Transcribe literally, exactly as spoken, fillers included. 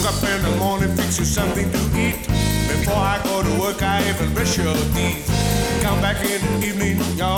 up in the morning, fix you something to eat. Before I go to work, I even brush your teeth. Come back in the evening, you're